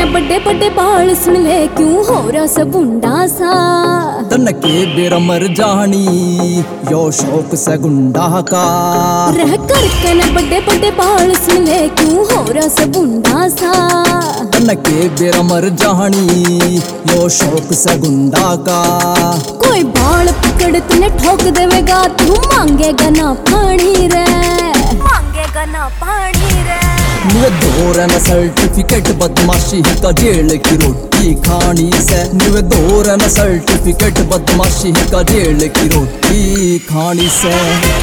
बड़े बड़े बाल सुन ले क्यों हो रहा सब गुंडा सा। तनके बेरा मर जानी यो शौक से गुंडा का। रह कर कन बड़े बड़े बाल सुन ले क्यों हो रहा सब गुंडा सा। तनके बेरा मर जानी यो शौक से गुंडा का। कोई बाल पकड़ तूने ठोक देवेगा तू मांगेगा ना पानी रे, मांगेगा ना पानी रे। मुझे दोरा न सर्टिफिकेट बदमाशी का जेल की रोटी खानी से। मुझे दोरा न सर्टिफिकेट बदमाशी का जेल की रोटी खानी से।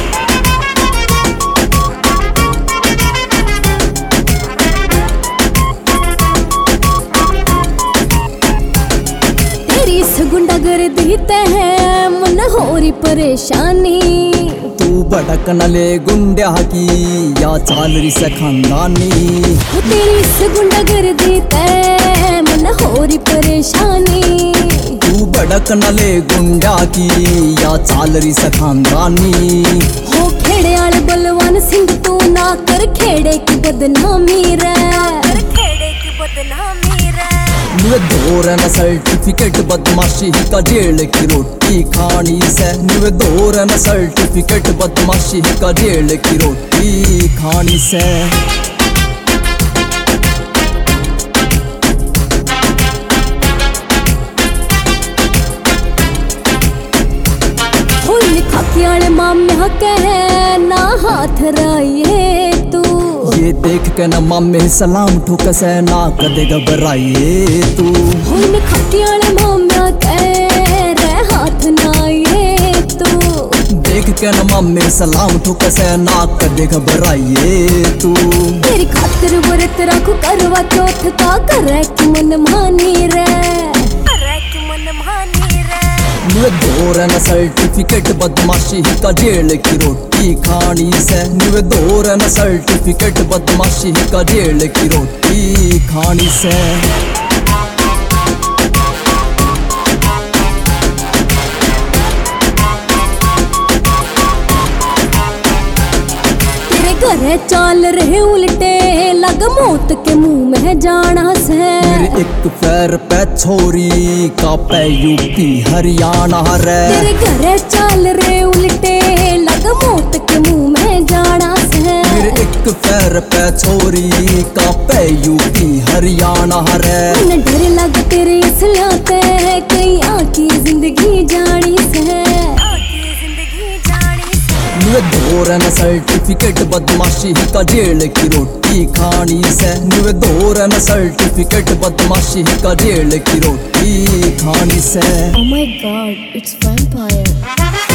तेरी इस गुंडागर्दी ते है मन हो रही परेशानी। तू भड़क न ले गुंडा की या चाल रही से खानदानी। तेरी इस गुंडागर्दी ते मन हो रही परेशानी। तू भड़क न ले गुंडा की या चाल रही से खानदानी। हो खेड़े आले बलवान सिंह तू ना कर खेड़े की बदनामी रे, खेड़े की बदनामी रे। मुझे दोरा न सर्टिफिकेट बदमाशी का जेल की रोटी खानी से। मुझे दोरा न सर्टिफिकेट बदमाशी का जेल की रोटी खानी से। खाकियाले माम्या कहे ना हाथ राइए तू। ये देख के न मामे सलाम ठोक से ना कदे घबराइए तू। हुन खाकियाले माम्या कहे रे हाथ ना ये तू। देख के न मामे सलाम ठोक से ना कदे घबराइए तू। तेरी खातिर व्रत रखू करवा चौथ का करे कि मन मानी रे, करे कि मन मानी रे। मुझे दोरा न सर्टिफिकेट बदमाशी का जेल की रोटी खानी से। मुझे दोरा न सर्टिफिकेट बदमाशी का जेल की रोटी खानी से। घरे चाल रहे उल्टे लग मौत के मुंह में जाना से। मेरे एक पैर पे छोरी का पे यूपी हरियाणा रे। तेरे घरे चाल रहे उल्टे लग मौत के मुंह में जाना से। मेरे एक पैर पे छोरी का पे यूपी हरियाणा रे। मन डर लग तेरे इसलिए कहीं आकी जिंदगी जानी से। मुझे दोरा न सर्टिफिकेट बदमाशी का जेल की रोटी खानी से। मुझे दोरा न सर्टिफिकेट बदमाशी का जेल की रोटी खानी से। Oh my God, it's vampire.